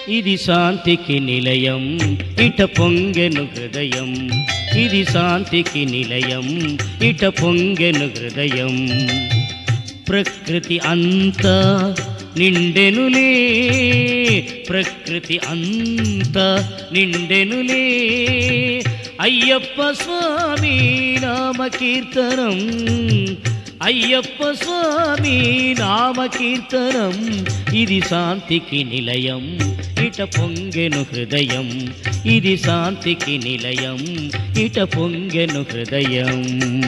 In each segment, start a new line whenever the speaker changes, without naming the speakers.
ఇది శాంతికి నిలయం ఇట పొంగెను హృదయం. ఇది శాంతికి నిలయం ఇట పొంగెను హృదయం. ప్రకృతి అంతా నిండెనులే, ప్రకృతి అంతా నిండెనులే. అయ్యప్ప స్వామి నామ కీర్తనం, అయ్యప్ప స్వామి నామ కీర్తనం. ఇది శాంతికి నిలయం ఇట పొంగెను హృదయం. ఇది శాంతికి నిలయం ఇట పొంగెను హృదయం.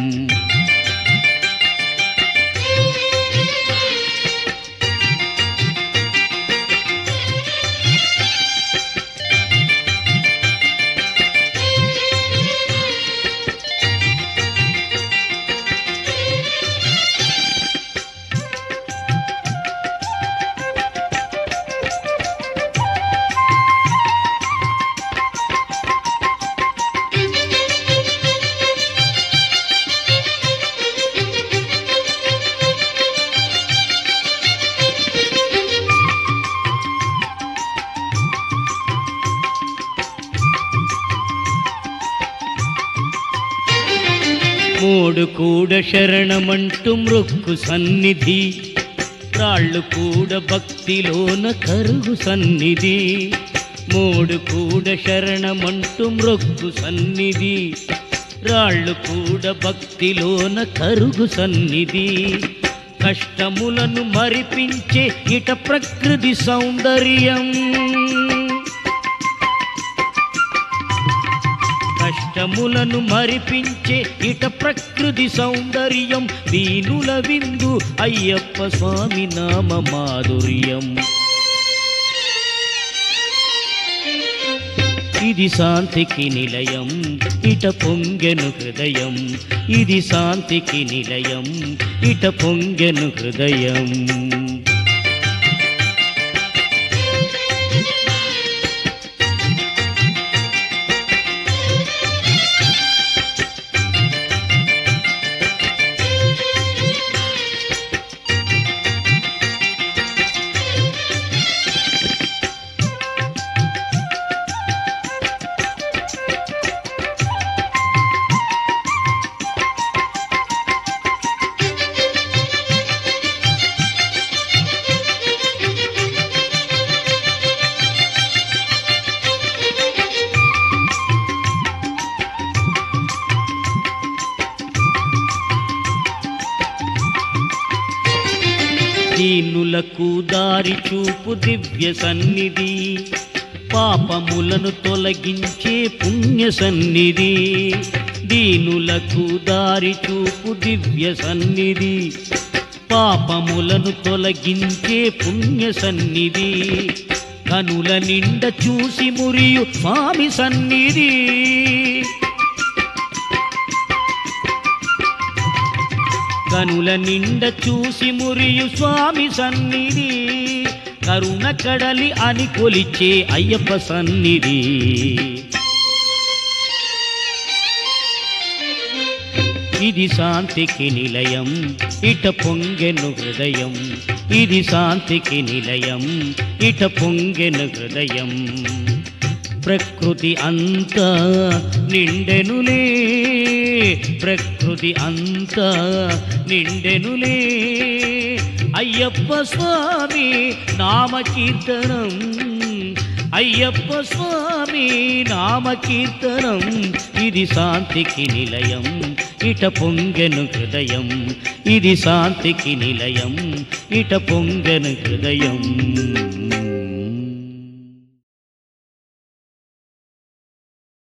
మూడు కూడా శరణమంటూ మృక్కు సన్నిధి, రాళ్ళు కూడా భక్తిలోన కరుగు సన్నిధి. మూడు కూడా శరణమంటూ మృక్కు సన్నిధి, రాళ్ళు కూడా భక్తిలోన కరుగు సన్నిధి. కష్టములను మరిపించే ఇట ప్రకృతి సౌందర్యం, కష్టములను మరిపించే ఇట ప్రకృతి సౌందర్యం. దీనుల విందు అయ్యప్ప స్వామి నామ మాధుర్యం. ఇది శాంతికి నిలయం ఇట పొంగెను హృదయం. ఇది శాంతికి నిలయం ఇట పొంగెను హృదయం. దీనులకు దారి చూపు దివ్య సన్నిధి, పాపములను తొలగించే పుణ్య సన్నిధి. దీనులకు దారి చూపు దివ్య సన్నిధి, పాపములను తొలగించే పుణ్య సన్నిధి. కనుల నిండ చూసి మురియు స్వామి సన్నిధి, కనుల నిండ చూసి మురియు స్వామి సన్నిధి. కరుణ కడలి అని కొలిచే అయ్యప్ప సన్నిధి. ఇది శాంతికి నిలయం ఇట పొంగెను హృదయం. ఇది శాంతికి నిలయం ఇట పొంగెను హృదయం. ప్రకృతి అంతా నిండెనులే, ప్రకృతి అంతా నిండెనులే. అయ్యప్ప స్వామి నామ కీర్తనం, అయ్యప్ప స్వామి నామ కీర్తనం. ఇది శాంతికి నిలయం ఇట పొంగెను హృదయం. ఇది శాంతికి నిలయం ఇట పొంగెను హృదయం.